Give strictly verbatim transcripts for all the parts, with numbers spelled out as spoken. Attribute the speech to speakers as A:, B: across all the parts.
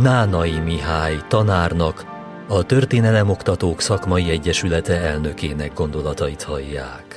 A: Nánai Mihály tanárnak, a Történelemoktatók Szakmai Egyesülete elnökének gondolatait hallják.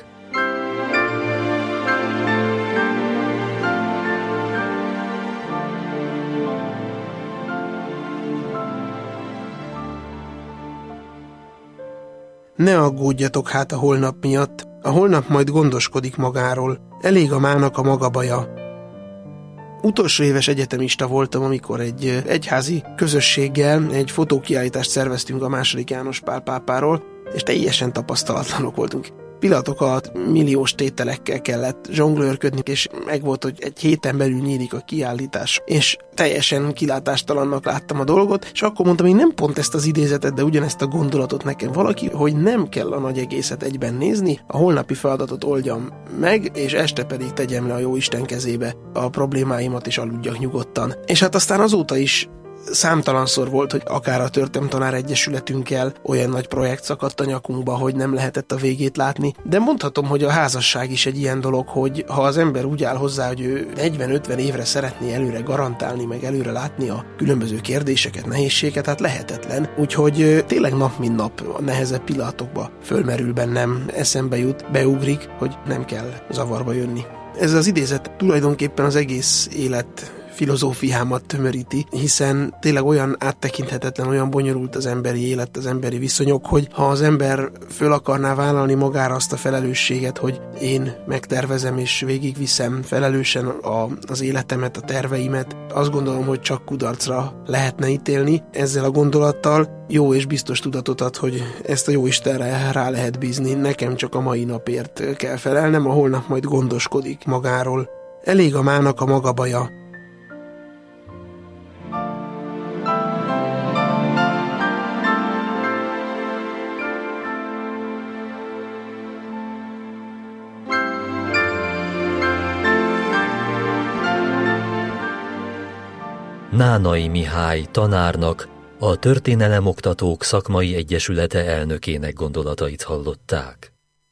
B: Ne aggódjatok hát a holnap miatt, a holnap majd gondoskodik magáról, elég a mának a maga baja. Utolsó éves egyetemista voltam, amikor egy egyházi közösséggel egy fotókiállítást szerveztünk a második János Pál pápáról, és teljesen tapasztalatlanok voltunk. Pillanatok alatt milliós tételekkel kellett zsonglőrködni, és megvolt, hogy egy héten belül nyílik a kiállítás, és teljesen kilátástalannak láttam a dolgot, és akkor mondtam, hogy nem pont ezt az idézetet, de ugyanezt a gondolatot nekem valaki, hogy nem kell a nagy egészet egyben nézni, a holnapi feladatot oldjam meg, és este pedig tegyem le a Jóisten kezébe a problémáimat, és aludjak nyugodtan. És hát aztán azóta is számtalanszor volt, hogy akár a Történelemtanár Egyesületünkkel olyan nagy projekt szakadt a nyakunkba, hogy nem lehetett a végét látni, de mondhatom, hogy a házasság is egy ilyen dolog, hogy ha az ember úgy áll hozzá, hogy ő negyven-ötven évre szeretné előre garantálni, meg előre látni a különböző kérdéseket, nehézségeket, hát lehetetlen. Úgyhogy tényleg nap mint nap a nehezebb pillanatokba fölmerül bennem, eszembe jut, beugrik, hogy nem kell zavarba jönni. Ez az idézet tulajdonképpen az egész élet filozófiámat tömöríti, hiszen tényleg olyan áttekinthetetlen, olyan bonyolult az emberi élet, az emberi viszonyok, hogy ha az ember föl akarná vállalni magára azt a felelősséget, hogy én megtervezem és végigviszem felelősen a, az életemet, a terveimet, azt gondolom, hogy csak kudarcra lehetne ítélni. Ezzel a gondolattal jó és biztos tudatot ad, hogy ezt a Jóistenre rá lehet bízni, nekem csak a mai napért kell felelnem, a holnap majd gondoskodik magáról. Elég a mának a maga baja.
A: Nánai Mihály tanárnak, a Történelemoktatók Szakmai Egyesülete elnökének gondolatait hallották.